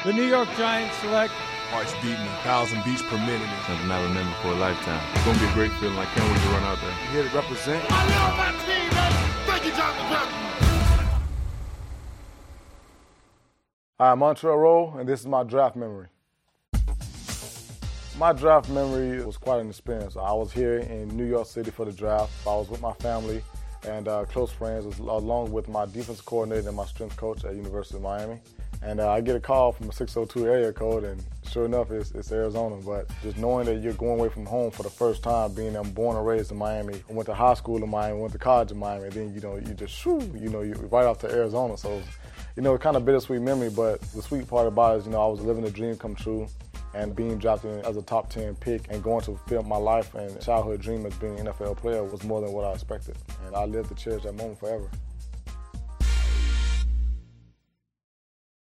The New York Giants select heart's beating 1,000 beats per minute. Something I remember for a lifetime. It's going to be a great feeling. I can't wait to run out there. Here to represent. I love my team, man. Thank you, Jonathan Brown. Hi, I'm Montreal Rowe, and this is my draft memory. My draft memory was quite an experience. I was here in New York City for the draft. I was with my family and close friends, along with my defensive coordinator and my strength coach at University of Miami. And I get a call from a 602 area code, and sure enough, it's Arizona. But just knowing that you're going away from home for the first time, being I'm born and raised in Miami, I went to high school in Miami, went to college in Miami, and then you just you're right off to Arizona. So, it's kind of bittersweet memory. But the sweet part about it is, I was living a dream come true, and being drafted as a top 10 pick and going to fulfill my life and childhood dream as being an NFL player was more than what I expected. And I live to cherish that moment forever.